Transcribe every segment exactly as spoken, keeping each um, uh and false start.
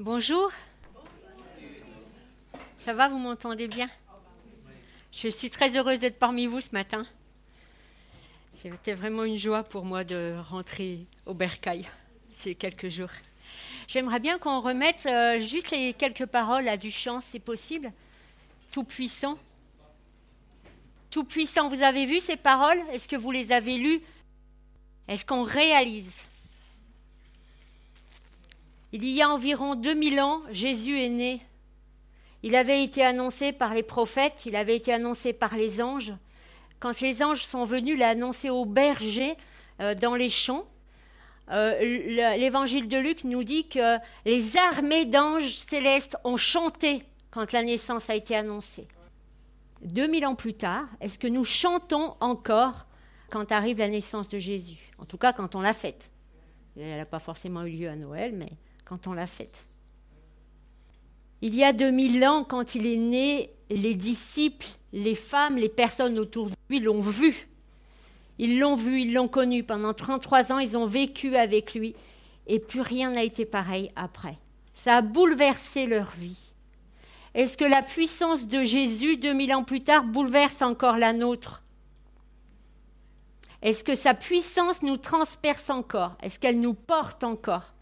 Bonjour. Ça va, vous m'entendez bien? Je suis très heureuse d'être parmi vous ce matin. C'était vraiment une joie pour moi de rentrer au bercail ces quelques jours. J'aimerais bien qu'on remette euh, juste les quelques paroles à du chant, c'est possible. Tout-puissant. Tout-puissant, vous avez vu ces paroles? Est-ce que vous les avez lues? Est-ce qu'on réalise? Il y a environ deux mille ans, Jésus est né. Il avait été annoncé par les prophètes, il avait été annoncé par les anges. Quand les anges sont venus l'annoncer aux bergers euh, dans les champs, euh, l'évangile de Luc nous dit que les armées d'anges célestes ont chanté quand la naissance a été annoncée. deux mille ans plus tard, est-ce que nous chantons encore quand arrive la naissance de Jésus? En tout cas, quand on l'a fête. Elle n'a pas forcément eu lieu à Noël, mais quand on l'a fête. Il y a deux mille ans, quand il est né, les disciples, les femmes, les personnes autour de lui l'ont vu. Ils l'ont vu, ils l'ont connu. Pendant trente-trois ans, ils ont vécu avec lui. Et plus rien n'a été pareil après. Ça a bouleversé leur vie. Est-ce que la puissance de Jésus, deux mille ans plus tard, bouleverse encore la nôtre? Est-ce que sa puissance nous transperce encore? Est-ce qu'elle nous porte encore?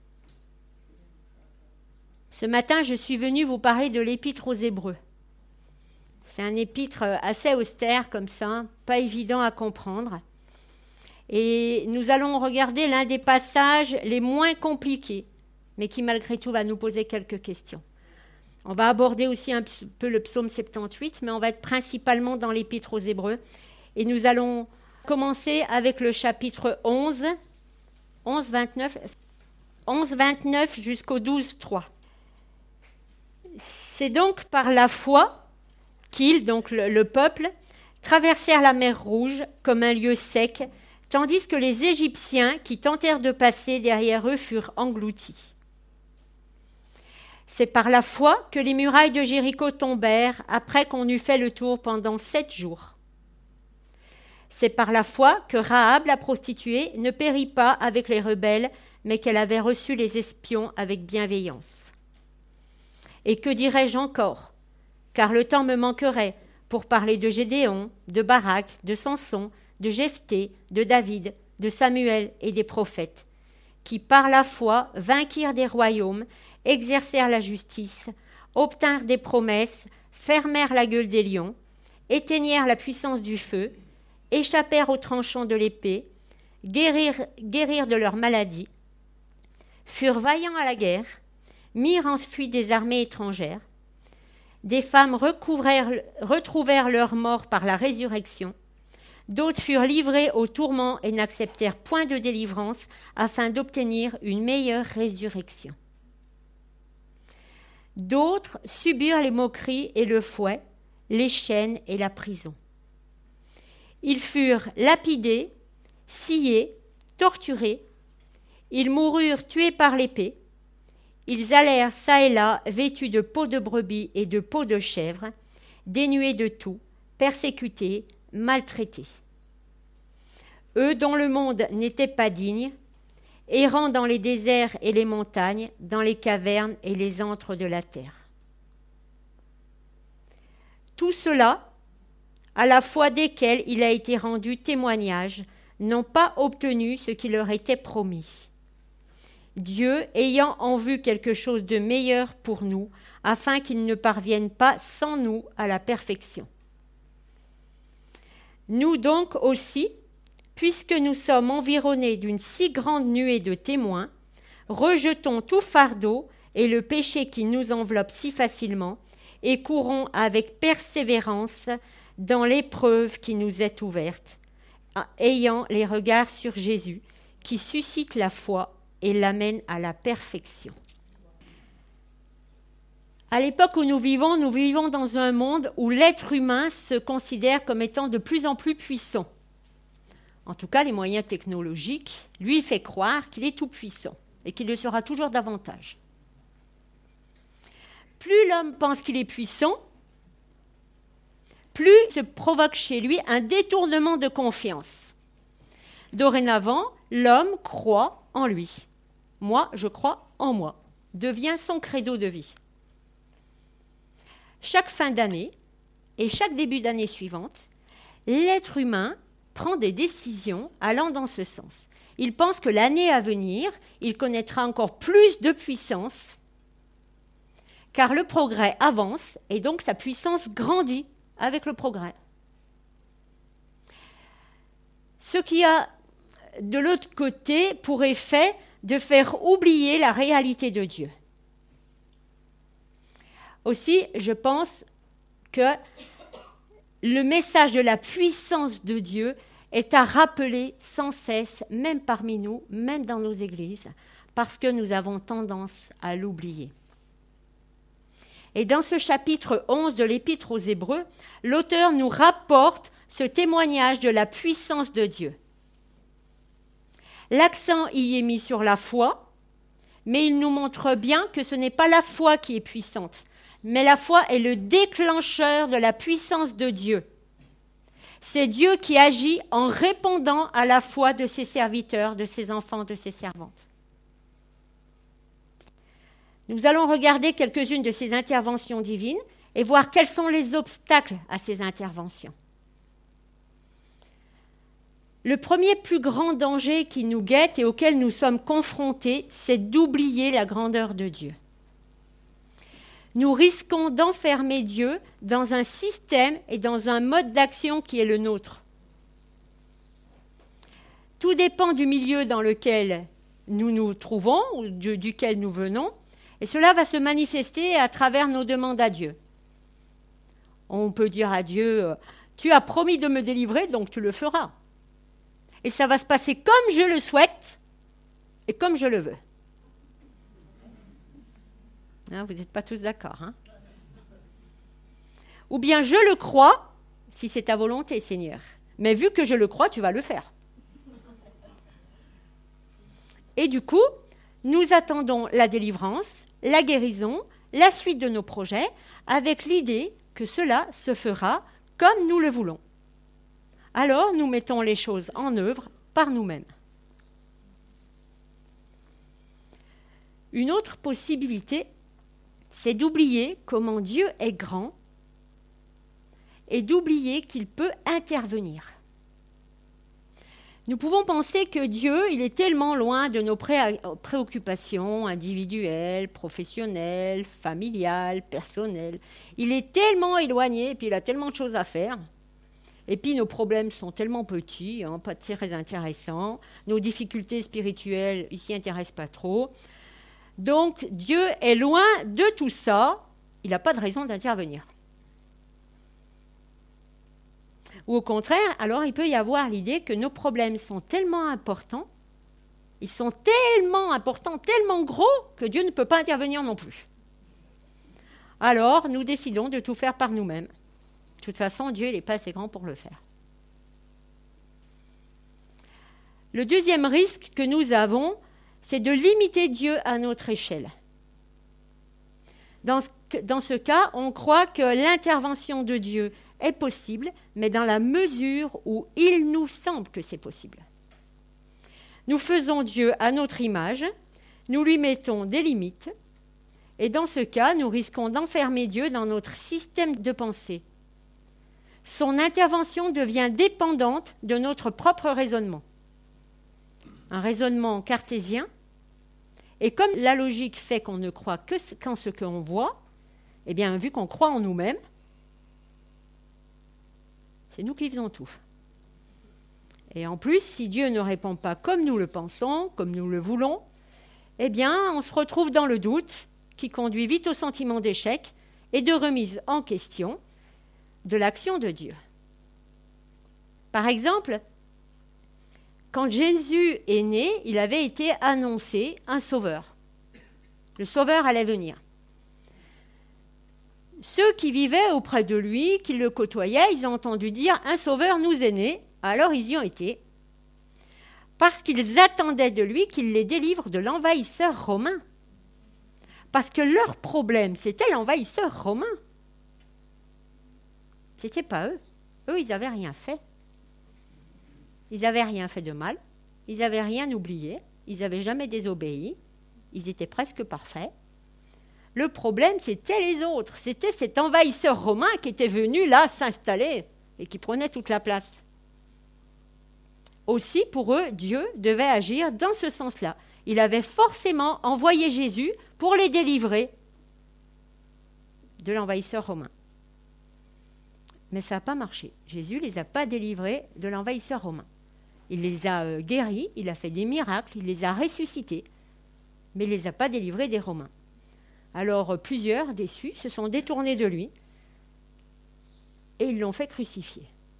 Ce matin, je suis venue vous parler de l'épître aux Hébreux. C'est un épître assez austère comme ça, pas évident à comprendre. Et nous allons regarder l'un des passages les moins compliqués, mais qui malgré tout va nous poser quelques questions. On va aborder aussi un peu le psaume soixante-dix-huit, mais on va être principalement dans l'épître aux Hébreux. Et nous allons commencer avec le chapitre onze, onze, vingt-neuf, onze, vingt-neuf jusqu'au douze, trois. C'est donc par la foi qu'ils, donc le, le peuple, traversèrent la mer Rouge comme un lieu sec, tandis que les Égyptiens qui tentèrent de passer derrière eux furent engloutis. C'est par la foi que les murailles de Jéricho tombèrent après qu'on eut fait le tour pendant sept jours. C'est par la foi que Rahab, la prostituée, ne périt pas avec les rebelles, mais qu'elle avait reçu les espions avec bienveillance. Et que dirais-je encore? Car le temps me manquerait pour parler de Gédéon, de Barak, de Samson, de Jephthé, de David, de Samuel et des prophètes, qui par la foi vainquirent des royaumes, exercèrent la justice, obtinrent des promesses, fermèrent la gueule des lions, éteignèrent la puissance du feu, échappèrent aux tranchants de l'épée, guérirent, guérirent de leur maladie, furent vaillants à la guerre, mirent en fuite des armées étrangères. Des femmes retrouvèrent leur mort par la résurrection. D'autres furent livrés aux tourments et n'acceptèrent point de délivrance afin d'obtenir une meilleure résurrection. D'autres subirent les moqueries et le fouet, les chaînes et la prison. Ils furent lapidés, sciés, torturés. Ils moururent tués par l'épée. Ils allèrent çà et là, vêtus de peaux de brebis et de peaux de chèvre, dénués de tout, persécutés, maltraités. Eux dont le monde n'était pas digne, errant dans les déserts et les montagnes, dans les cavernes et les antres de la terre. Tout cela, à la fois desquels il a été rendu témoignage, n'ont pas obtenu ce qui leur était promis. Dieu ayant en vue quelque chose de meilleur pour nous, afin qu'ils ne parviennent pas sans nous à la perfection. Nous donc aussi, puisque nous sommes environnés d'une si grande nuée de témoins, rejetons tout fardeau et le péché qui nous enveloppe si facilement, et courons avec persévérance dans l'épreuve qui nous est ouverte, ayant les regards sur Jésus, qui suscite la foi et l'amène à la perfection. À l'époque où nous vivons, nous vivons dans un monde où l'être humain se considère comme étant de plus en plus puissant. En tout cas, les moyens technologiques lui fait croire qu'il est tout puissant et qu'il le sera toujours davantage. Plus l'homme pense qu'il est puissant, plus se provoque chez lui un détournement de confiance. Dorénavant, l'homme croit en lui. Moi, je crois en moi. devient son credo de vie. Chaque fin d'année et chaque début d'année suivante, l'être humain prend des décisions allant dans ce sens. Il pense que l'année à venir, il connaîtra encore plus de puissance, car le progrès avance et donc sa puissance grandit avec le progrès. Ce qui a, de l'autre côté, pour effet de faire oublier la réalité de Dieu. Aussi, je pense que le message de la puissance de Dieu est à rappeler sans cesse, même parmi nous, même dans nos églises, parce que nous avons tendance à l'oublier. Et dans ce chapitre onze de l'Épître aux Hébreux, l'auteur nous rapporte ce témoignage de la puissance de Dieu. L'accent y est mis sur la foi, mais il nous montre bien que ce n'est pas la foi qui est puissante, mais la foi est le déclencheur de la puissance de Dieu. C'est Dieu qui agit en répondant à la foi de ses serviteurs, de ses enfants, de ses servantes. Nous allons regarder quelques-unes de ces interventions divines et voir quels sont les obstacles à ces interventions. Le premier plus grand danger qui nous guette et auquel nous sommes confrontés, c'est d'oublier la grandeur de Dieu. Nous risquons d'enfermer Dieu dans un système et dans un mode d'action qui est le nôtre. Tout dépend du milieu dans lequel nous nous trouvons ou du, duquel nous venons, et cela va se manifester à travers nos demandes à Dieu. On peut dire à Dieu, « Tu as promis de me délivrer, donc tu le feras. » Et ça va se passer comme je le souhaite et comme je le veux. Hein, vous n'êtes pas tous d'accord. Hein? Ou bien je le crois, si c'est ta volonté, Seigneur. Mais vu que je le crois, tu vas le faire. Et du coup, nous attendons la délivrance, la guérison, la suite de nos projets, avec l'idée que cela se fera comme nous le voulons. Alors, nous mettons les choses en œuvre par nous-mêmes. Une autre possibilité, c'est d'oublier comment Dieu est grand et d'oublier qu'il peut intervenir. Nous pouvons penser que Dieu, il est tellement loin de nos pré- préoccupations individuelles, professionnelles, familiales, personnelles. Il est tellement éloigné, et puis il a tellement de choses à faire. Et puis nos problèmes sont tellement petits, hein, pas très intéressants. Nos difficultés spirituelles, il s'y intéresse pas trop. Donc Dieu est loin de tout ça. Il n'a pas de raison d'intervenir. Ou au contraire, alors il peut y avoir l'idée que nos problèmes sont tellement importants, ils sont tellement importants, tellement gros, que Dieu ne peut pas intervenir non plus. Alors, nous décidons de tout faire par nous-mêmes. De toute façon, Dieu n'est pas assez grand pour le faire. Le deuxième risque que nous avons, c'est de limiter Dieu à notre échelle. Dans ce, dans ce cas, on croit que l'intervention de Dieu est possible, mais dans la mesure où il nous semble que c'est possible. Nous faisons Dieu à notre image, nous lui mettons des limites, et dans ce cas, nous risquons d'enfermer Dieu dans notre système de pensée. Son intervention devient dépendante de notre propre raisonnement. Un raisonnement cartésien, et comme la logique fait qu'on ne croit que qu'en ce qu'on voit, eh bien, vu qu'on croit en nous-mêmes, c'est nous qui faisons tout. Et en plus, si Dieu ne répond pas comme nous le pensons, comme nous le voulons, eh bien, on se retrouve dans le doute qui conduit vite au sentiment d'échec et de remise en question de l'action de Dieu. Par exemple, quand Jésus est né, il avait été annoncé un sauveur. Le sauveur allait venir. Ceux qui vivaient auprès de lui, qui le côtoyaient, ils ont entendu dire « un sauveur nous est né », alors ils y ont été, parce qu'ils attendaient de lui qu'il les délivre de l'envahisseur romain. Parce que leur problème, c'était l'envahisseur romain. Ce n'était pas eux. Eux, ils n'avaient rien fait. Ils n'avaient rien fait de mal. Ils n'avaient rien oublié. Ils n'avaient jamais désobéi. Ils étaient presque parfaits. Le problème, c'était les autres. C'était cet envahisseur romain qui était venu là s'installer et qui prenait toute la place. Aussi, pour eux, Dieu devait agir dans ce sens-là. Il avait forcément envoyé Jésus pour les délivrer de l'envahisseur romain. Mais ça n'a pas marché. Jésus ne les a pas délivrés de l'envahisseur romain. Il les a euh, guéris, il a fait des miracles, il les a ressuscités, mais il ne les a pas délivrés des Romains. Alors euh, plusieurs, déçus, se sont détournés de lui et ils l'ont fait crucifier.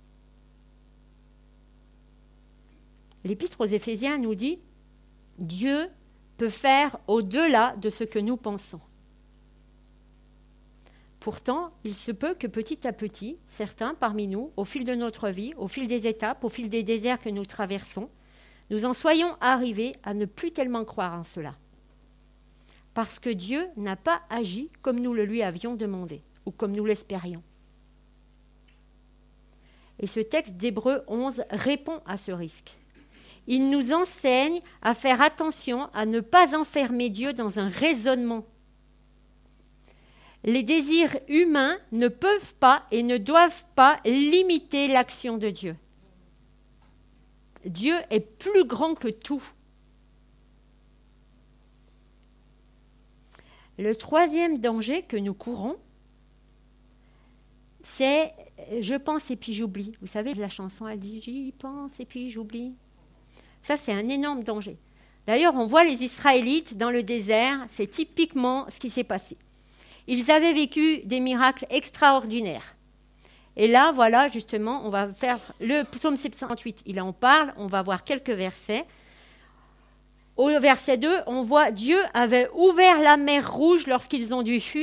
L'Épître aux Éphésiens nous dit « Dieu peut faire au-delà de ce que nous pensons ». Pourtant, il se peut que petit à petit, certains parmi nous, au fil de notre vie, au fil des étapes, au fil des déserts que nous traversons, nous en soyons arrivés à ne plus tellement croire en cela. Parce que Dieu n'a pas agi comme nous le lui avions demandé, ou comme nous l'espérions. Et ce texte d'Hébreux onze répond à ce risque. Il nous enseigne à faire attention à ne pas enfermer Dieu dans un raisonnement. Les désirs humains ne peuvent pas et ne doivent pas limiter l'action de Dieu. Dieu est plus grand que tout. Le troisième danger que nous courons, c'est « je pense et puis j'oublie ». Vous savez, la chanson, elle dit « j'y pense et puis j'oublie ». Ça, c'est un énorme danger. D'ailleurs, on voit les Israélites dans le désert, c'est typiquement ce qui s'est passé. Ils avaient vécu des miracles extraordinaires. Et là, voilà, justement, on va faire le psaume soixante-huit. Il en parle, on va voir quelques versets. Au verset deux, on voit « Dieu avait ouvert la mer rouge lorsqu'ils ont dû fuir ».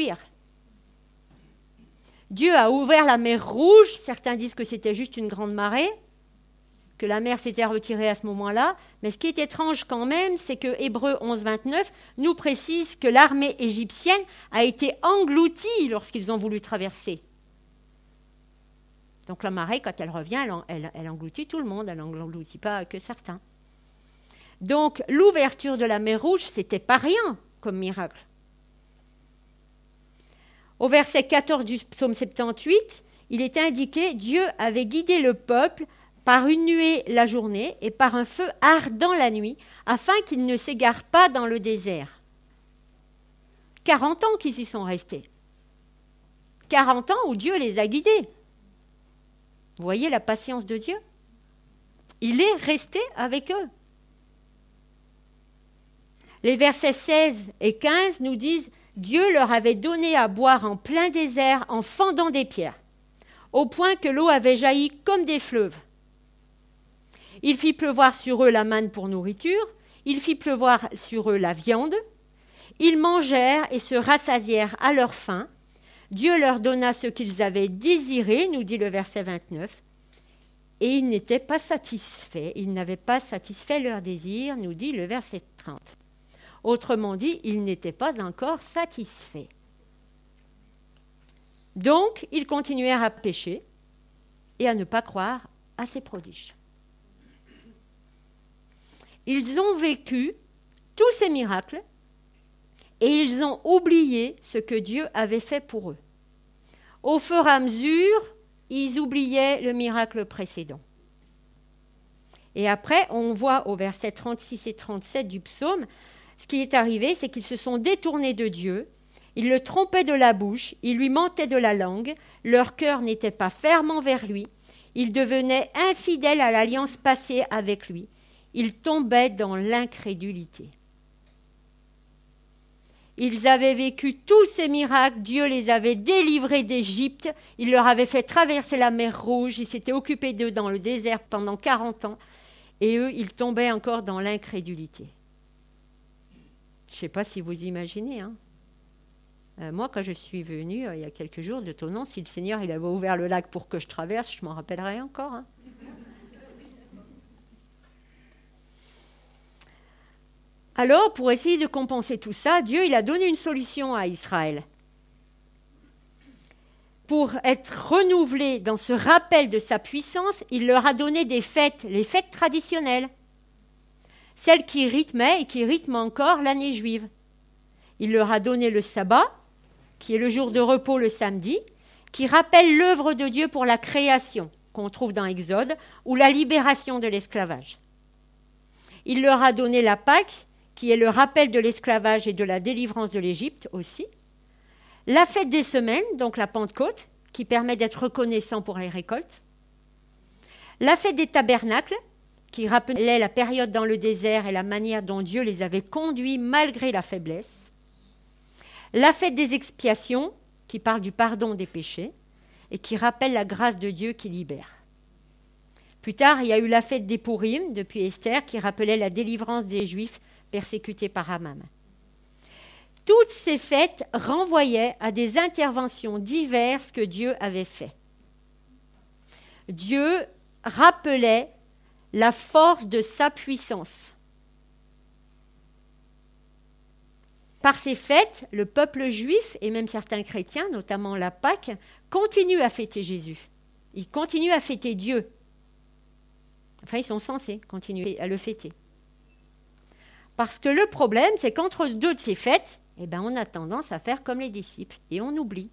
Dieu a ouvert la mer rouge. Certains disent que c'était juste une grande marée, que la mer s'était retirée à ce moment-là. Mais ce qui est étrange quand même, c'est que Hébreux onze, vingt-neuf nous précise que l'armée égyptienne a été engloutie lorsqu'ils ont voulu traverser. Donc la marée, quand elle revient, elle, elle, elle engloutit tout le monde, elle n'engloutit pas que certains. Donc l'ouverture de la mer Rouge, c'était pas rien comme miracle. Au verset quatorze du psaume soixante-dix-huit, il est indiqué « Dieu avait guidé le peuple par une nuée la journée et par un feu ardent la nuit, afin qu'ils ne s'égarent pas dans le désert. » quarante ans qu'ils y sont restés. quarante ans où Dieu les a guidés. Vous voyez la patience de Dieu ? Il est resté avec eux. Les versets seize et quinze nous disent « Dieu leur avait donné à boire en plein désert en fendant des pierres, au point que l'eau avait jailli comme des fleuves. Il fit pleuvoir sur eux la manne pour nourriture, il fit pleuvoir sur eux la viande. Ils mangèrent et se rassasièrent à leur faim. Dieu leur donna ce qu'ils avaient désiré, nous dit le verset vingt-neuf, et ils n'étaient pas satisfaits. Ils n'avaient pas satisfait leur désir, nous dit le verset trente. Autrement dit, ils n'étaient pas encore satisfaits. Donc, ils continuèrent à pécher et à ne pas croire à ces prodiges. Ils ont vécu tous ces miracles et ils ont oublié ce que Dieu avait fait pour eux. Au fur et à mesure, ils oubliaient le miracle précédent. Et après, on voit au verset trente-six et trente-sept du psaume, ce qui est arrivé, c'est qu'ils se sont détournés de Dieu, ils le trompaient de la bouche, ils lui mentaient de la langue, leur cœur n'était pas ferme envers lui, ils devenaient infidèles à l'alliance passée avec lui, ils tombaient dans l'incrédulité. Ils avaient vécu tous ces miracles, Dieu les avait délivrés d'Égypte, il leur avait fait traverser la mer Rouge, il s'était occupé d'eux dans le désert pendant quarante ans, et eux, ils tombaient encore dans l'incrédulité. Je ne sais pas si vous imaginez. Hein. Euh, moi, quand je suis venue, euh, il y a quelques jours, de ton nom, si le Seigneur il avait ouvert le lac pour que je traverse, je m'en rappellerai encore. Hein. Alors, pour essayer de compenser tout ça, Dieu il a donné une solution à Israël. Pour être renouvelé dans ce rappel de sa puissance, il leur a donné des fêtes, les fêtes traditionnelles. Celles qui rythmaient et qui rythment encore l'année juive. Il leur a donné le sabbat, qui est le jour de repos le samedi, qui rappelle l'œuvre de Dieu pour la création, qu'on trouve dans Exode, ou la libération de l'esclavage. Il leur a donné la Pâque, qui est le rappel de l'esclavage et de la délivrance de l'Égypte aussi. La fête des semaines, donc la Pentecôte, qui permet d'être reconnaissant pour les récoltes. La fête des tabernacles, qui rappelait la période dans le désert et la manière dont Dieu les avait conduits malgré la faiblesse. La fête des expiations, qui parle du pardon des péchés et qui rappelle la grâce de Dieu qui libère. Plus tard, il y a eu la fête des Pourim, depuis Esther, qui rappelait la délivrance des Juifs persécutés par Haman. Toutes ces fêtes renvoyaient à des interventions diverses que Dieu avait faites. Dieu rappelait la force de sa puissance. Par ces fêtes, le peuple juif et même certains chrétiens, notamment la Pâque, continuent à fêter Jésus. Ils continuent à fêter Dieu. Enfin, ils sont censés continuer à le fêter. Parce que le problème, c'est qu'entre deux de ces fêtes, eh ben, on a tendance à faire comme les disciples et on oublie.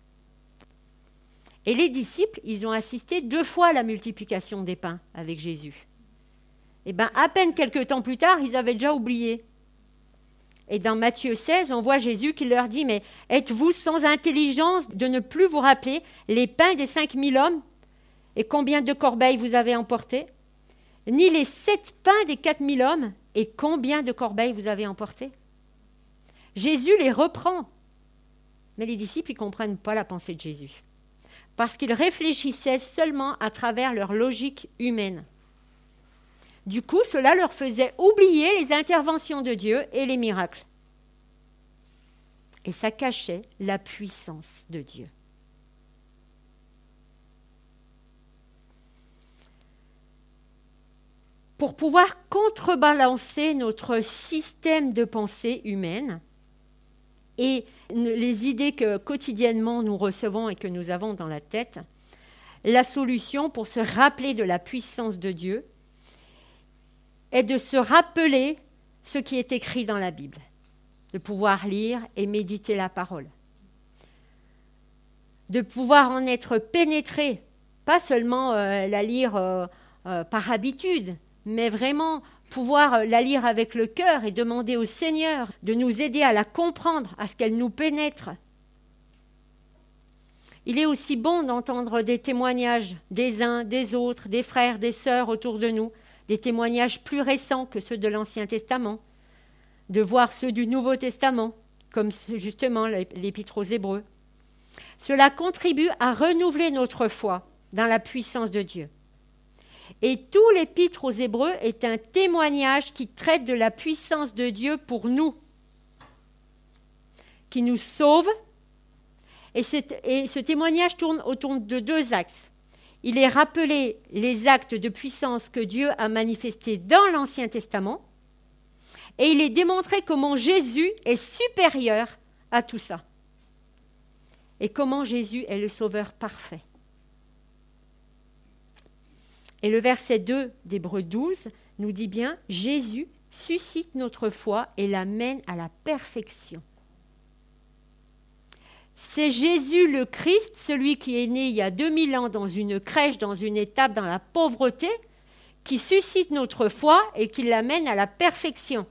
Et les disciples, ils ont assisté deux fois à la multiplication des pains avec Jésus. Eh bien, à peine quelques temps plus tard, ils avaient déjà oublié. Et dans Matthieu seize, on voit Jésus qui leur dit « Mais êtes-vous sans intelligence de ne plus vous rappeler les pains des cinq mille hommes et combien de corbeilles vous avez emportés, ni les sept pains des quatre mille hommes et combien de corbeilles vous avez emportés ?» Jésus les reprend. Mais les disciples ne comprennent pas la pensée de Jésus. Parce qu'ils réfléchissaient seulement à travers leur logique humaine. Du coup, cela leur faisait oublier les interventions de Dieu et les miracles. Et ça cachait la puissance de Dieu. Pour pouvoir contrebalancer notre système de pensée humaine et les idées que quotidiennement nous recevons et que nous avons dans la tête, la solution pour se rappeler de la puissance de Dieu est de se rappeler ce qui est écrit dans la Bible, de pouvoir lire et méditer la parole, de pouvoir en être pénétré, pas seulement euh, la lire euh, euh, par habitude, mais vraiment pouvoir la lire avec le cœur et demander au Seigneur de nous aider à la comprendre, à ce qu'elle nous pénètre. Il est aussi bon d'entendre des témoignages des uns, des autres, des frères, des sœurs autour de nous, des témoignages plus récents que ceux de l'Ancien Testament, de voir ceux du Nouveau Testament, comme justement l'Épître aux Hébreux. Cela contribue à renouveler notre foi dans la puissance de Dieu. Et tout l'Épître aux Hébreux est un témoignage qui traite de la puissance de Dieu pour nous, qui nous sauve. Et, et ce témoignage tourne autour de deux axes. Il est rappelé les actes de puissance que Dieu a manifestés dans l'Ancien Testament, et il est démontré comment Jésus est supérieur à tout ça, et comment Jésus est le Sauveur parfait. Et le verset deux d'Hébreux douze nous dit bien « Jésus suscite notre foi et la mène à la perfection ». C'est Jésus le Christ, celui qui est né il y a deux mille ans dans une crèche, dans une étape, dans la pauvreté, qui suscite notre foi et qui l'amène à la perfection.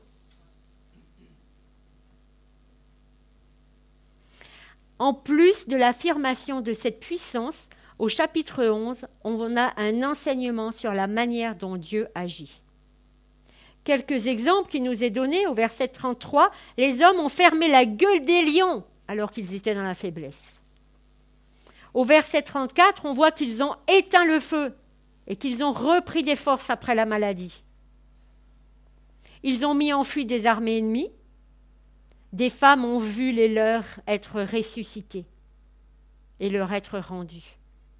En plus de l'affirmation de cette puissance, au chapitre onze, on a un enseignement sur la manière dont Dieu agit. Quelques exemples qui nous est donné au verset trente-trois. « Les hommes ont fermé la gueule des lions alors qu'ils étaient dans la faiblesse. » Au verset trente-quatre, on voit qu'ils ont éteint le feu et qu'ils ont repris des forces après la maladie. Ils ont mis en fuite des armées ennemies. Des femmes ont vu les leurs être ressuscitées et leur être rendues.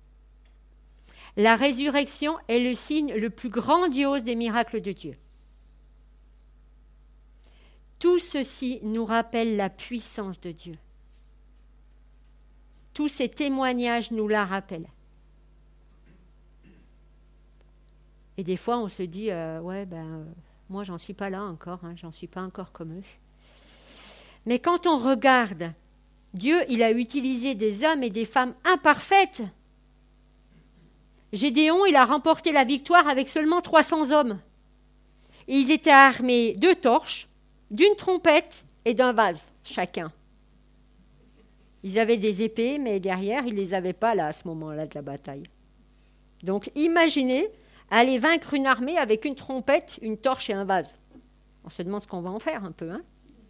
La résurrection est le signe le plus grandiose des miracles de Dieu. Tout ceci nous rappelle la puissance de Dieu. Tous ces témoignages nous la rappellent. Et des fois, on se dit, euh, ouais, ben, euh, moi, j'en suis pas là encore, hein, j'en suis pas encore comme eux. Mais quand on regarde Dieu, il a utilisé des hommes et des femmes imparfaites. Gédéon, il a remporté la victoire avec seulement trois cents hommes. Et ils étaient armés de torches, d'une trompette et d'un vase, chacun. Ils avaient des épées, mais derrière, ils ne les avaient pas là, à ce moment-là de la bataille. Donc, imaginez aller vaincre une armée avec une trompette, une torche et un vase. On se demande ce qu'on va en faire un peu, hein.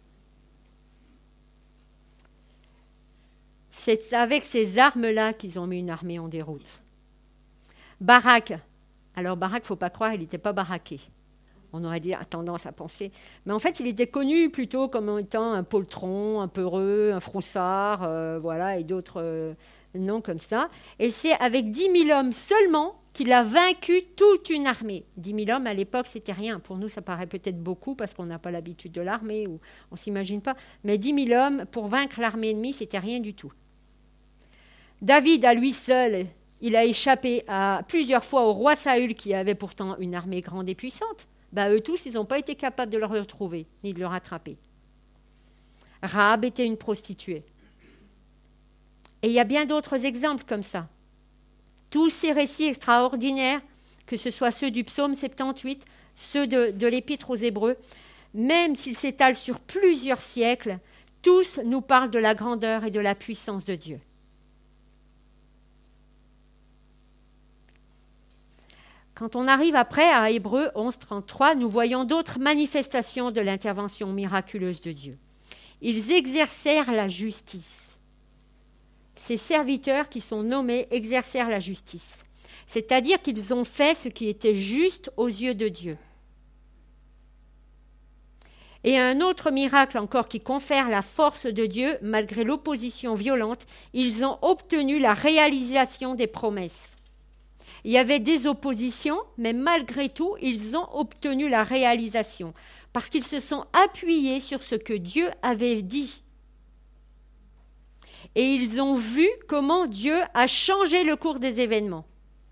C'est avec ces armes-là qu'ils ont mis une armée en déroute. Barak. Alors, Barak, il ne faut pas croire, il n'était pas baraqué. On aurait dit, tendance à penser. Mais en fait, il était connu plutôt comme étant un poltron, un peureux, un froussard, euh, voilà, et d'autres euh, noms comme ça. Et c'est avec dix mille hommes seulement qu'il a vaincu toute une armée. dix mille hommes, à l'époque, c'était rien. Pour nous, ça paraît peut-être beaucoup parce qu'on n'a pas l'habitude de l'armée ou on ne s'imagine pas. Mais dix mille hommes, pour vaincre l'armée ennemie, c'était rien du tout. David, à lui seul, il a échappé à, plusieurs fois au roi Saül, qui avait pourtant une armée grande et puissante. Ben, eux tous, ils n'ont pas été capables de le retrouver, ni de le rattraper. Rahab était une prostituée. Et il y a bien d'autres exemples comme ça. Tous ces récits extraordinaires, que ce soit ceux du psaume soixante-dix-huit, ceux de, de l'épître aux Hébreux, même s'ils s'étalent sur plusieurs siècles, tous nous parlent de la grandeur et de la puissance de Dieu. Quand on arrive après à Hébreux onze, trente-trois, nous voyons d'autres manifestations de l'intervention miraculeuse de Dieu. Ils exercèrent la justice. Ces serviteurs qui sont nommés exercèrent la justice. C'est-à-dire qu'ils ont fait ce qui était juste aux yeux de Dieu. Et un autre miracle encore qui confère la force de Dieu, malgré l'opposition violente, ils ont obtenu la réalisation des promesses. Il y avait des oppositions, mais malgré tout, ils ont obtenu la réalisation, parce qu'ils se sont appuyés sur ce que Dieu avait dit. Et ils ont vu comment Dieu a changé le cours des événements.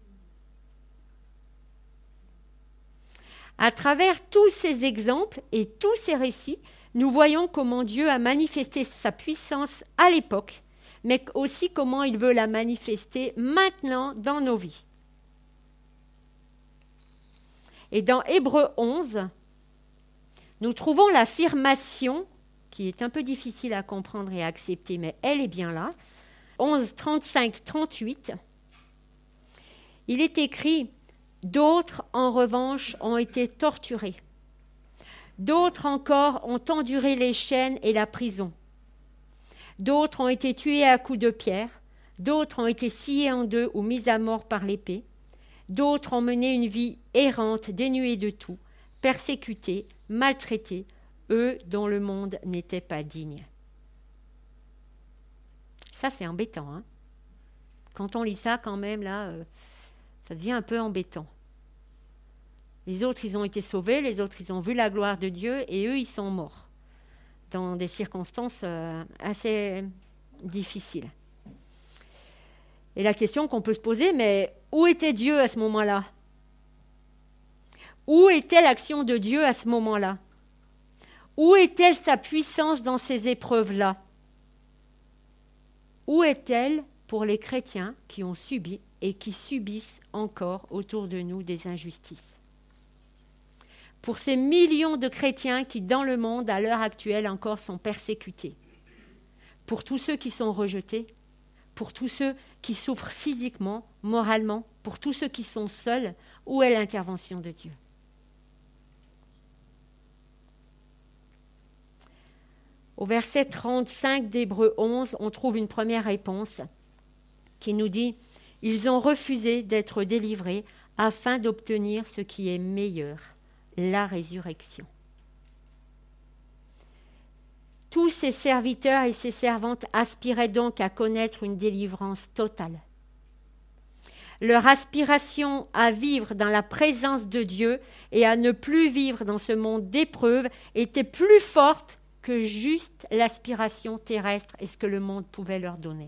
À travers tous ces exemples et tous ces récits, nous voyons comment Dieu a manifesté sa puissance à l'époque, mais aussi comment il veut la manifester maintenant dans nos vies. Et dans Hébreux onze, nous trouvons l'affirmation, qui est un peu difficile à comprendre et à accepter, mais elle est bien là. onze, trente-cinq, trente-huit. Il est écrit « D'autres, en revanche, ont été torturés. D'autres encore ont enduré les chaînes et la prison. D'autres ont été tués à coups de pierre. D'autres ont été sciés en deux ou mis à mort par l'épée. D'autres ont mené une vie errante, dénuée de tout, persécutés, maltraités, eux dont le monde n'était pas digne. » Ça, c'est embêtant, hein. Quand on lit ça, quand même, là, euh, ça devient un peu embêtant. Les autres, ils ont été sauvés, les autres, ils ont vu la gloire de Dieu, et eux, ils sont morts, dans des circonstances euh, assez difficiles. Et la question qu'on peut se poser, mais où était Dieu à ce moment-là ? Où était l'action de Dieu à ce moment-là ? Où est-elle sa puissance dans ces épreuves-là ? Où est-elle pour les chrétiens qui ont subi et qui subissent encore autour de nous des injustices ? Pour ces millions de chrétiens qui, dans le monde, à l'heure actuelle, encore sont persécutés. Pour tous ceux qui sont rejetés, pour tous ceux qui souffrent physiquement, moralement, pour tous ceux qui sont seuls, où est l'intervention de Dieu ? Au verset trente-cinq d'Hébreux onze, on trouve une première réponse qui nous dit « Ils ont refusé d'être délivrés afin d'obtenir ce qui est meilleur, la résurrection. » Tous ces serviteurs et ces servantes aspiraient donc à connaître une délivrance totale. Leur aspiration à vivre dans la présence de Dieu et à ne plus vivre dans ce monde d'épreuves était plus forte que juste l'aspiration terrestre et ce que le monde pouvait leur donner.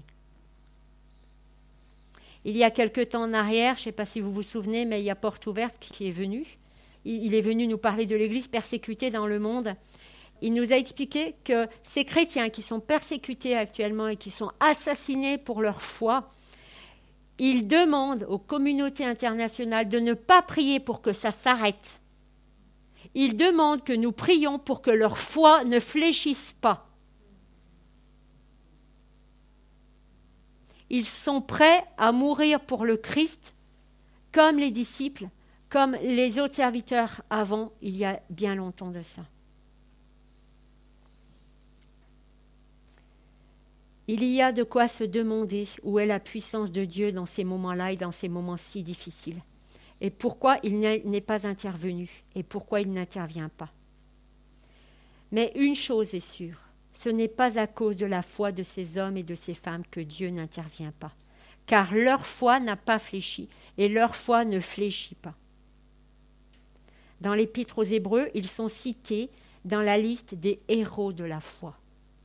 Il y a quelque temps en arrière, je ne sais pas si vous vous souvenez, mais il y a Porte Ouverte qui est venu. Il est venu nous parler de l'Église persécutée dans le monde. il nous a expliqué que ces chrétiens qui sont persécutés actuellement et qui sont assassinés pour leur foi, ils demandent aux communautés internationales de ne pas prier pour que ça s'arrête. Ils demandent que nous prions pour que leur foi ne fléchisse pas. Ils sont prêts à mourir pour le Christ, comme les disciples, comme les autres serviteurs avant, il y a bien longtemps de ça. Il y a de quoi se demander où est la puissance de Dieu dans ces moments-là et dans ces moments si difficiles. Et pourquoi il n'est pas intervenu et pourquoi il n'intervient pas. Mais une chose est sûre, ce n'est pas à cause de la foi de ces hommes et de ces femmes que Dieu n'intervient pas, car leur foi n'a pas fléchi et leur foi ne fléchit pas. Dans l'Épître aux Hébreux, ils sont cités dans la liste des héros de la foi.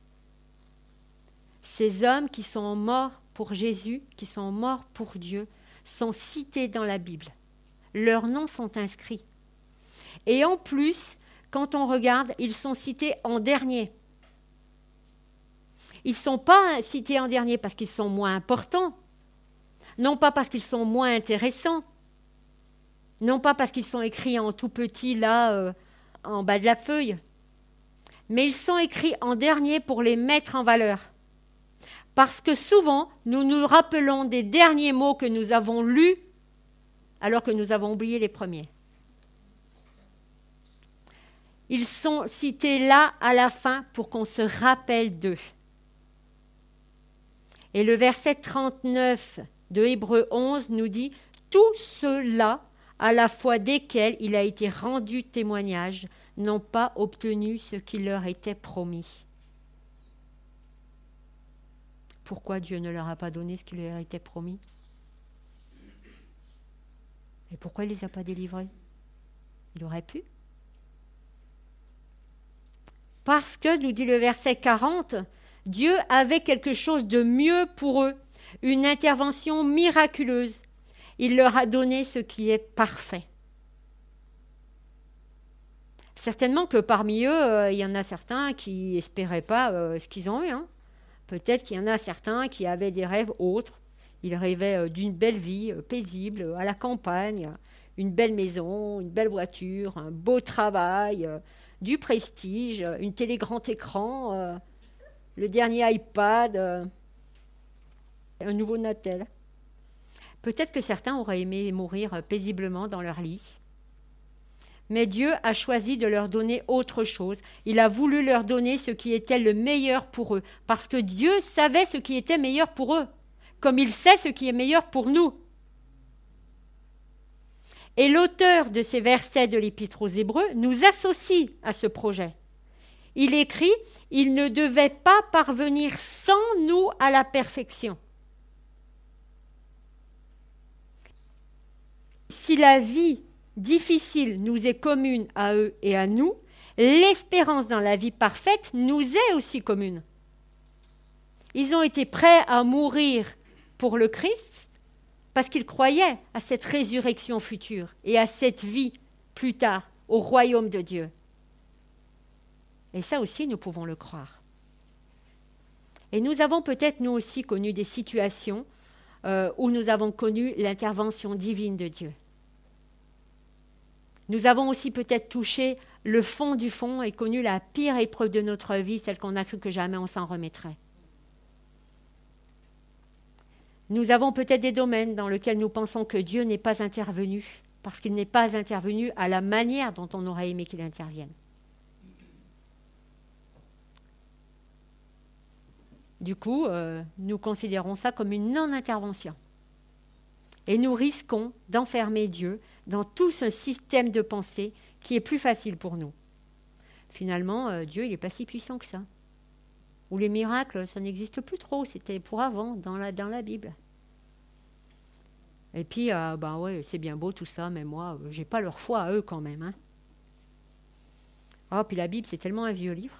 Ces hommes qui sont morts pour Jésus, qui sont morts pour Dieu, sont cités dans la Bible. Leurs noms sont inscrits. Et en plus, quand on regarde, ils sont cités en dernier. Ils ne sont pas cités en dernier parce qu'ils sont moins importants, non pas parce qu'ils sont moins intéressants, non pas parce qu'ils sont écrits en tout petit là, euh, en bas de la feuille, mais ils sont écrits en dernier pour les mettre en valeur. Parce que souvent, nous nous rappelons des derniers mots que nous avons lus alors que nous avons oublié les premiers. Ils sont cités là à la fin pour qu'on se rappelle d'eux. Et le verset trente-neuf de Hébreux onze nous dit « Tous ceux-là, à la foi desquels il a été rendu témoignage, n'ont pas obtenu ce qui leur était promis. » Pourquoi Dieu ne leur a pas donné ce qui leur était promis? Et pourquoi il ne les a pas délivrés? Il aurait pu. Parce que, nous dit le verset quarante, Dieu avait quelque chose de mieux pour eux, une intervention miraculeuse. Il leur a donné ce qui est parfait. Certainement que parmi eux, euh, il y en a certains qui n'espéraient pas euh, ce qu'ils ont eu. Hein. Peut-être qu'il y en a certains qui avaient des rêves autres. Ils rêvaient d'une belle vie paisible, à la campagne, une belle maison, une belle voiture, un beau travail, du prestige, une télé grand écran, le dernier iPad, un nouveau Natel. Peut-être que certains auraient aimé mourir paisiblement dans leur lit. Mais Dieu a choisi de leur donner autre chose. Il a voulu leur donner ce qui était le meilleur pour eux, parce que Dieu savait ce qui était meilleur pour eux, comme il sait ce qui est meilleur pour nous. Et l'auteur de ces versets de l'Épître aux Hébreux nous associe à ce projet. Il écrit « Il ne devait pas parvenir sans nous à la perfection. » Si la vie difficile nous est commune à eux et à nous, l'espérance dans la vie parfaite nous est aussi commune. Ils ont été prêts à mourir pour le Christ parce qu'ils croyaient à cette résurrection future et à cette vie plus tard au royaume de Dieu. Et ça aussi, nous pouvons le croire. Et nous avons peut-être, nous aussi, connu des situations euh, où nous avons connu l'intervention divine de Dieu. Nous avons aussi peut-être touché le fond du fond et connu la pire épreuve de notre vie, celle qu'on a cru que jamais on s'en remettrait. Nous avons peut-être des domaines dans lesquels nous pensons que Dieu n'est pas intervenu, parce qu'il n'est pas intervenu à la manière dont on aurait aimé qu'il intervienne. Du coup, euh, nous considérons ça comme une non-intervention. Et nous risquons d'enfermer Dieu dans tout ce système de pensée qui est plus facile pour nous. Finalement, euh, Dieu, il n'est pas si puissant que ça. Ou les miracles, ça n'existe plus trop, c'était pour avant, dans la, dans la Bible. Et puis, euh, ben ouais, c'est bien beau tout ça, mais moi, euh, j'ai pas leur foi à eux quand même. Hein. Oh, puis la Bible, c'est tellement un vieux livre.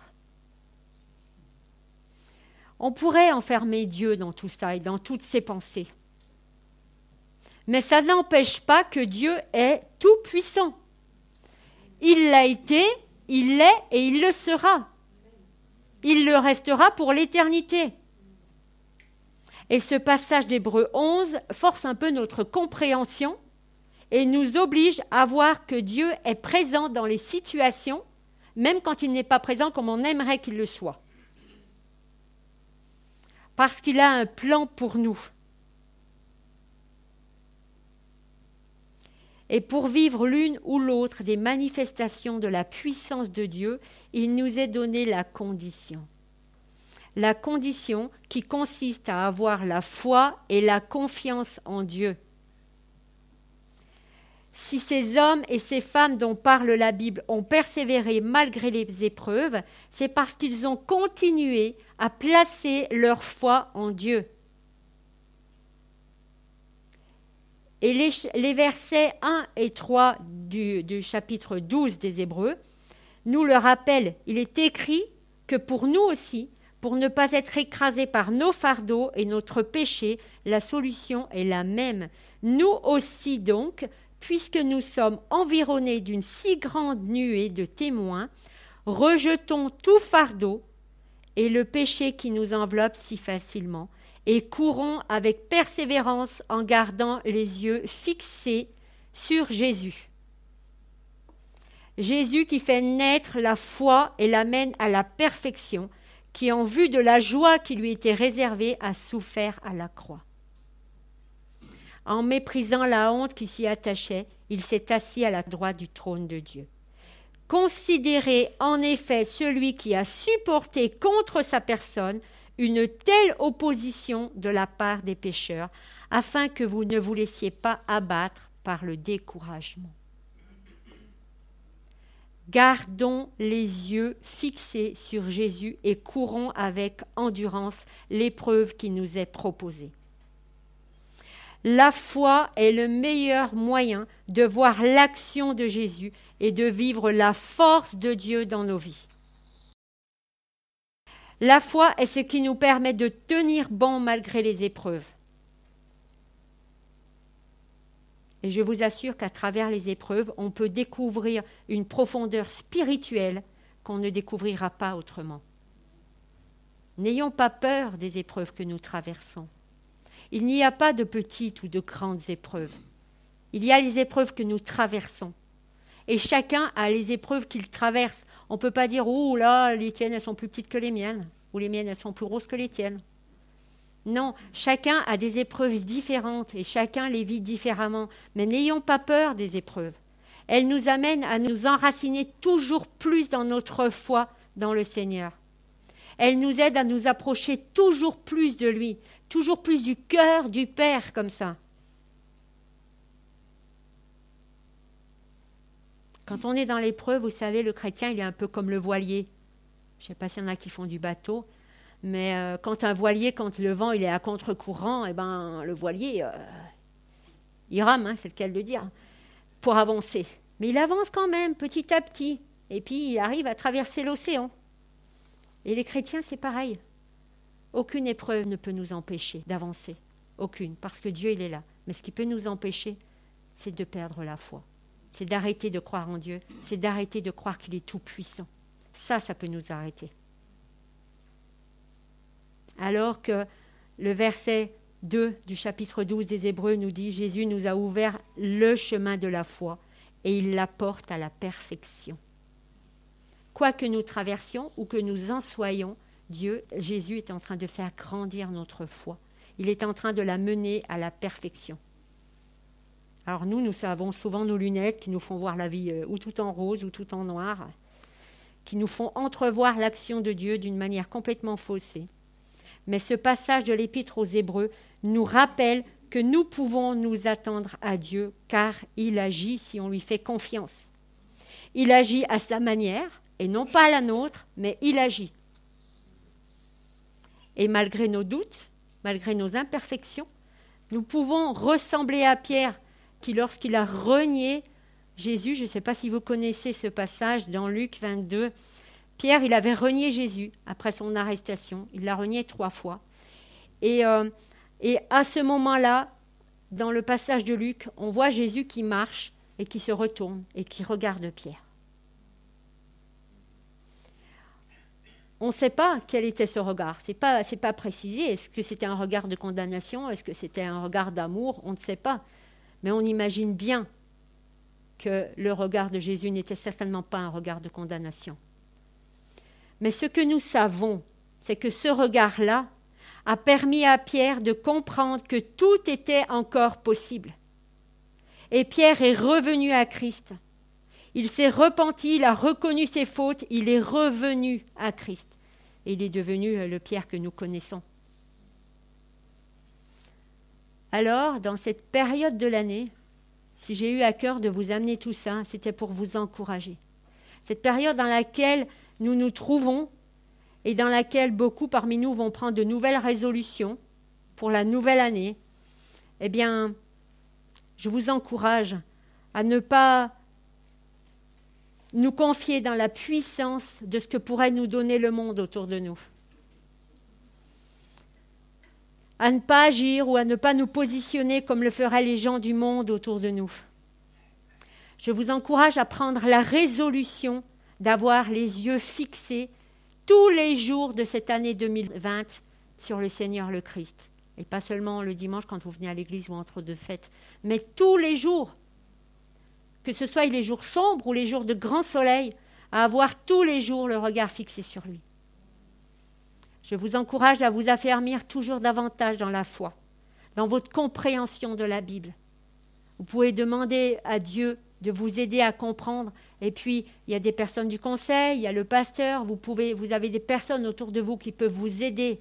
On pourrait enfermer Dieu dans tout ça et dans toutes ses pensées. Mais ça n'empêche pas que Dieu est tout puissant. Il l'a été Il l'est et il le sera. Il le restera pour l'éternité. Et ce passage d'Hébreux onze force un peu notre compréhension et nous oblige à voir que Dieu est présent dans les situations, même quand il n'est pas présent comme on aimerait qu'il le soit. Parce qu'il a un plan pour nous. Et pour vivre l'une ou l'autre des manifestations de la puissance de Dieu, il nous est donné la condition. La condition qui consiste à avoir la foi et la confiance en Dieu. Si ces hommes et ces femmes dont parle la Bible ont persévéré malgré les épreuves, c'est parce qu'ils ont continué à placer leur foi en Dieu. Et les, les versets un et trois du, du chapitre douze des Hébreux nous le rappellent. Il est écrit que pour nous aussi, pour ne pas être écrasés par nos fardeaux et notre péché, la solution est la même. Nous aussi donc, puisque nous sommes environnés d'une si grande nuée de témoins, rejetons tout fardeau et le péché qui nous enveloppe si facilement, et courons avec persévérance en gardant les yeux fixés sur Jésus. Jésus qui fait naître la foi et l'amène à la perfection, qui en vue de la joie qui lui était réservée a souffert à la croix. En méprisant la honte qui s'y attachait, il s'est assis à la droite du trône de Dieu. Considérez en effet celui qui a supporté contre sa personne une telle opposition de la part des pécheurs, afin que vous ne vous laissiez pas abattre par le découragement. Gardons les yeux fixés sur Jésus et courons avec endurance l'épreuve qui nous est proposée. La foi est le meilleur moyen de voir l'action de Jésus et de vivre la force de Dieu dans nos vies. La foi est ce qui nous permet de tenir bon malgré les épreuves. Et je vous assure qu'à travers les épreuves, on peut découvrir une profondeur spirituelle qu'on ne découvrira pas autrement. N'ayons pas peur des épreuves que nous traversons. Il n'y a pas de petites ou de grandes épreuves. Il y a les épreuves que nous traversons. Et chacun a les épreuves qu'il traverse. On ne peut pas dire « Oh là, les tiennes, elles sont plus petites que les miennes » ou « les miennes, elles sont plus grosses que les tiennes ». Non, chacun a des épreuves différentes et chacun les vit différemment. Mais n'ayons pas peur des épreuves. Elles nous amènent à nous enraciner toujours plus dans notre foi dans le Seigneur. Elles nous aident à nous approcher toujours plus de lui, toujours plus du cœur du Père comme ça. Quand on est dans l'épreuve, vous savez, le chrétien, il est un peu comme le voilier. Je ne sais pas s'il y en a qui font du bateau, mais euh, quand un voilier, quand le vent il est à contre-courant, eh ben, le voilier, euh, il rame, hein, c'est le cas de le dire, pour avancer. Mais il avance quand même, petit à petit, et puis il arrive à traverser l'océan. Et les chrétiens, c'est pareil. Aucune épreuve ne peut nous empêcher d'avancer. Aucune, parce que Dieu, il est là. Mais ce qui peut nous empêcher, c'est de perdre la foi. C'est d'arrêter de croire en Dieu. C'est d'arrêter de croire qu'il est tout-puissant. Ça, ça peut nous arrêter. Alors que le verset deux du chapitre douze des Hébreux nous dit « Jésus nous a ouvert le chemin de la foi et il la porte à la perfection. » Quoi que nous traversions ou que nous en soyons, Dieu, Jésus est en train de faire grandir notre foi. Il est en train de la mener à la perfection. Alors nous, nous avons souvent nos lunettes qui nous font voir la vie euh, ou tout en rose ou tout en noir, qui nous font entrevoir l'action de Dieu d'une manière complètement faussée. Mais ce passage de l'Épître aux Hébreux nous rappelle que nous pouvons nous attendre à Dieu car il agit si on lui fait confiance. Il agit à sa manière et non pas à la nôtre, mais il agit. Et malgré nos doutes, malgré nos imperfections, nous pouvons ressembler à Pierre qui, lorsqu'il a renié Jésus, je ne sais pas si vous connaissez ce passage dans Luc vingt-deux, Pierre, il avait renié Jésus après son arrestation. Il l'a renié trois fois. Et, euh, et à ce moment-là, dans le passage de Luc, on voit Jésus qui marche et qui se retourne et qui regarde Pierre. on ne sait pas quel était ce regard. Ce n'est pas, c'est pas précisé. Est-ce que c'était un regard de condamnation? Est-ce que c'était un regard d'amour? On ne sait pas. Mais on imagine bien que le regard de Jésus n'était certainement pas un regard de condamnation. Mais ce que nous savons, c'est que ce regard-là a permis à Pierre de comprendre que tout était encore possible. Et Pierre est revenu à Christ. Il s'est repenti, il a reconnu ses fautes, il est revenu à Christ. Et il est devenu le Pierre que nous connaissons. Alors, dans cette période de l'année, si j'ai eu à cœur de vous amener tout ça, c'était pour vous encourager. Cette période dans laquelle nous nous trouvons et dans laquelle beaucoup parmi nous vont prendre de nouvelles résolutions pour la nouvelle année, eh bien, je vous encourage à ne pas nous confier dans la puissance de ce que pourrait nous donner le monde autour de nous. À ne pas agir ou à ne pas nous positionner comme le feraient les gens du monde autour de nous. Je vous encourage à prendre la résolution d'avoir les yeux fixés tous les jours de cette année deux mille vingt sur le Seigneur le Christ. Et pas seulement le dimanche quand vous venez à l'église ou entre deux fêtes, mais tous les jours. Que ce soit les jours sombres ou les jours de grand soleil, à avoir tous les jours le regard fixé sur lui. Je vous encourage à vous affermir toujours davantage dans la foi, dans votre compréhension de la Bible. Vous pouvez demander à Dieu de vous aider à comprendre. Et puis, il y a des personnes du conseil, il y a le pasteur, vous, pouvez, vous avez des personnes autour de vous qui peuvent vous aider.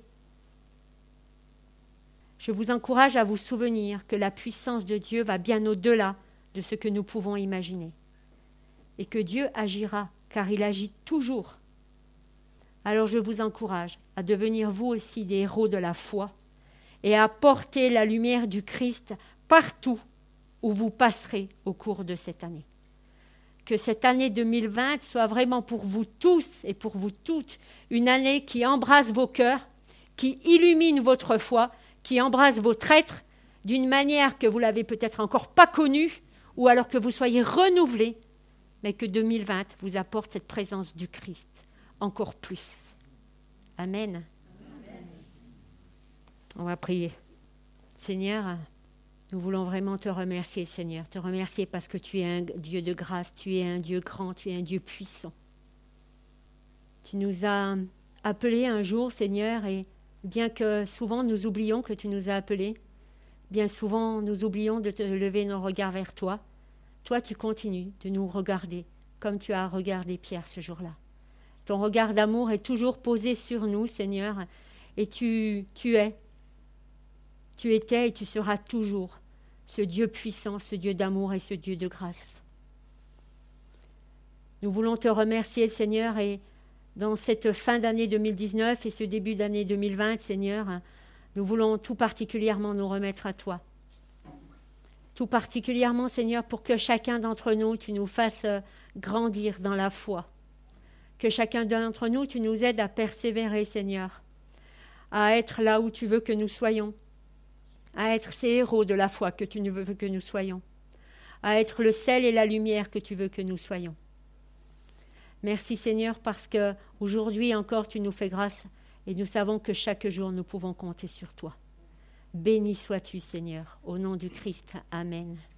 Je vous encourage à vous souvenir que la puissance de Dieu va bien au-delà de ce que nous pouvons imaginer. Et que Dieu agira, car il agit toujours. Alors je vous encourage à devenir vous aussi des héros de la foi et à porter la lumière du Christ partout où vous passerez au cours de cette année. Que cette année deux mille vingt soit vraiment pour vous tous et pour vous toutes une année qui embrasse vos cœurs, qui illumine votre foi, qui embrasse votre être d'une manière que vous l'avez peut-être encore pas connue ou alors que vous soyez renouvelés, mais que deux mille vingt vous apporte cette présence du Christ encore plus. Amen. Amen. On va prier. Seigneur, nous voulons vraiment te remercier, Seigneur. Te remercier parce que tu es un Dieu de grâce, tu es un Dieu grand, tu es un Dieu puissant. Tu nous as appelés un jour, Seigneur, et bien que souvent nous oublions que tu nous as appelés, bien souvent nous oublions de te lever nos regards vers toi, toi tu continues de nous regarder comme tu as regardé Pierre ce jour-là. Ton regard d'amour est toujours posé sur nous, Seigneur, et tu, tu es, tu étais et tu seras toujours ce Dieu puissant, ce Dieu d'amour et ce Dieu de grâce. Nous voulons te remercier, Seigneur, et dans cette fin d'année deux mille dix-neuf et ce début d'année deux mille vingt, Seigneur, nous voulons tout particulièrement nous remettre à toi. Tout particulièrement, Seigneur, pour que chacun d'entre nous, tu nous fasses grandir dans la foi. Que chacun d'entre nous, tu nous aides à persévérer, Seigneur, à être là où tu veux que nous soyons, à être ces héros de la foi que tu veux que nous soyons, à être le sel et la lumière que tu veux que nous soyons. Merci, Seigneur, parce qu'aujourd'hui encore, tu nous fais grâce et nous savons que chaque jour, nous pouvons compter sur toi. Béni sois-tu, Seigneur, au nom du Christ. Amen.